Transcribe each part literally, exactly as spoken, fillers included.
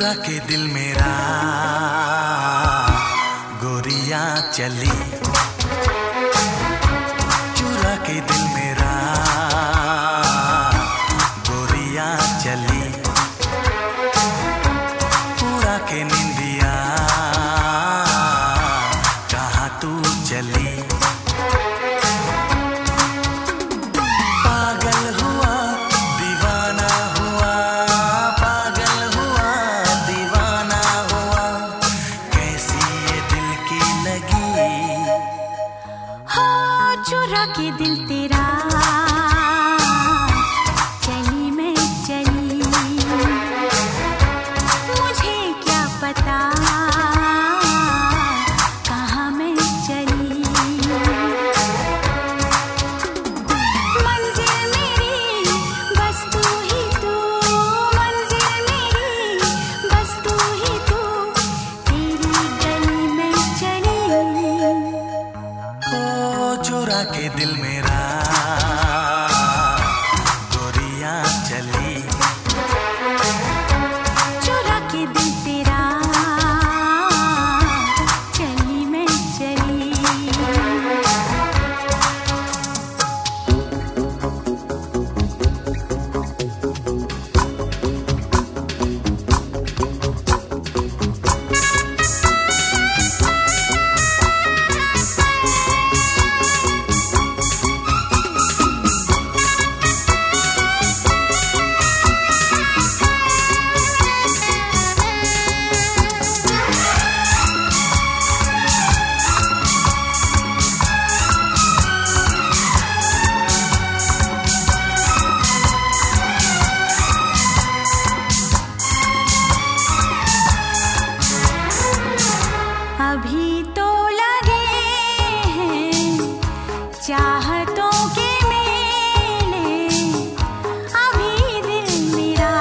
चुरा के दिल मेरा गोरियां चली, चुरा के दिल मेरा गोरियां चली, उड़ा के निंदिया कहाँ तू चली। पागल हुआ दीवाना हुआ, पागल हुआ दीवाना हुआ, कैसी ये दिल की लगी। हो चुरा के दिल तेरा चली मैं चली, मुझे क्या पता कहाँ मैं चली। मंजिल मेरी बस तू ही तू, मंजिल मेरी बस तू ही तू, तेरी गली में चली। ओ चुरा के दिल मेरा गोरियां चली, चुरा के दिल तेरा चली मैं चली। अभी तो लगे हैं चाहतों के मेले, अभी दिल मेरा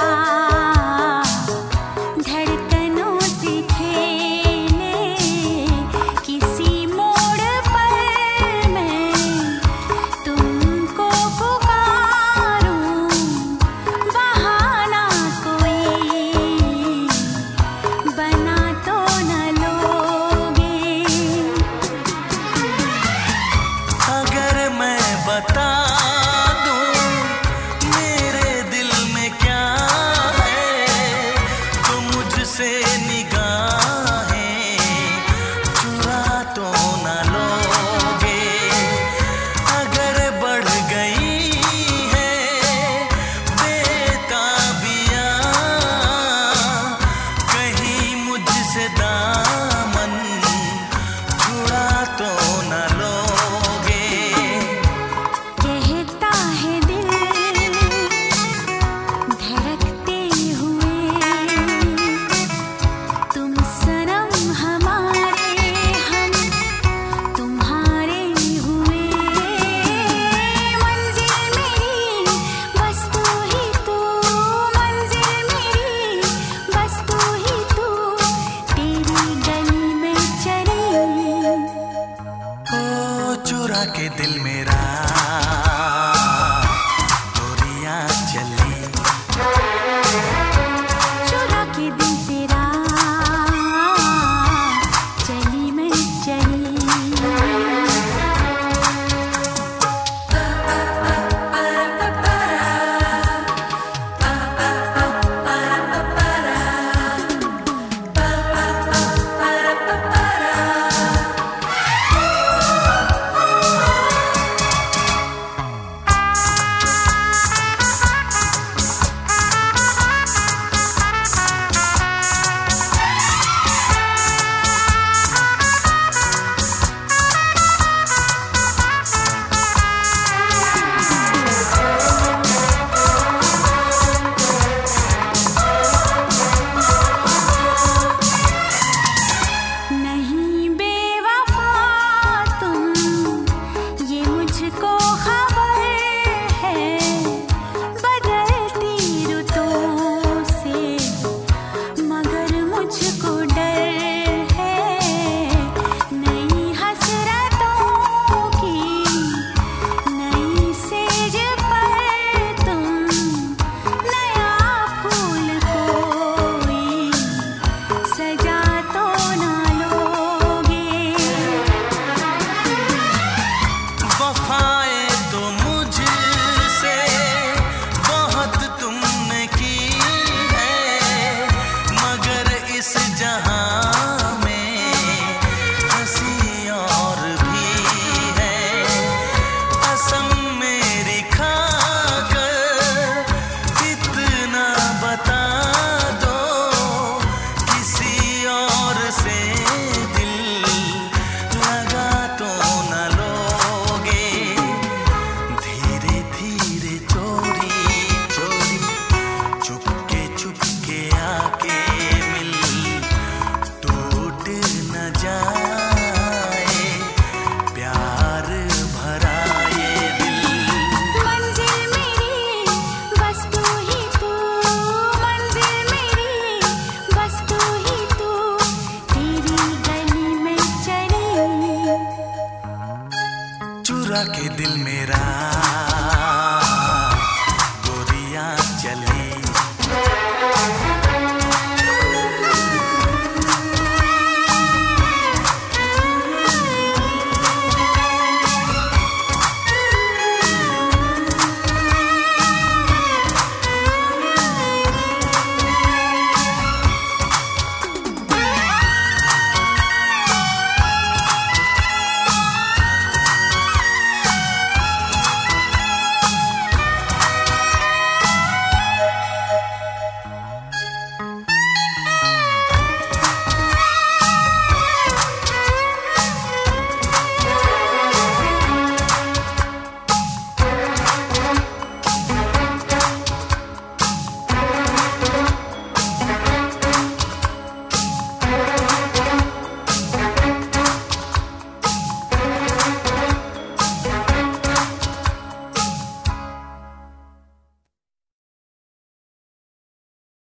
धड़कनों से खेले, किसी मोड़ पर मैं तुमको पुकारूं, बहाना कोई बना तो न लोगे। अगर मैं बता दूं मेरे दिल में क्या है, तो मुझसे निगाहें चुरा तो न लोगे। अगर बढ़ गई है बेताबियां, कहीं मुझसे दामन छुड़ा तो न लोगे। कहता है दिल धड़कते हुए, तुम सनम हमारे हम तुम्हारे हुए। मंजिल मेरी बस तू ही तू, मंजिल मेरी बस तू ही तू, तेरी गली में चली। ओ चुरा के दिल मेरा गोरियां चली, चुरा के दिल तेरा चली मैं चली। जाए प्यार भरा ये दिल। मंजिल मेरी बस तू ही तू, मंजिल मेरी बस तू ही तू, तेरी गली में चली। चुरा के दिल मेरा